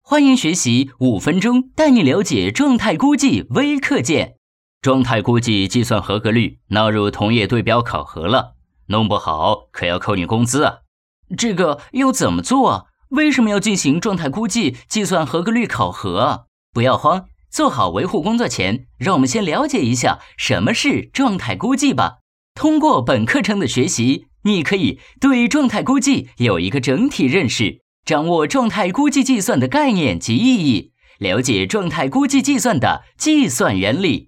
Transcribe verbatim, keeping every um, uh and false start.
欢迎学习五分钟带你了解状态估计微课件。状态估计计算合格率纳入同业对标考核了，弄不好可要扣你工资啊！这个要怎么做啊？为什么要进行状态估计计算合格率考核啊？不要慌，做好维护工作前，让我们先了解一下什么是状态估计吧。通过本课程的学习，你可以对状态估计有一个整体认识，掌握状态估计计算的概念及意义，了解状态估计计算的计算原理。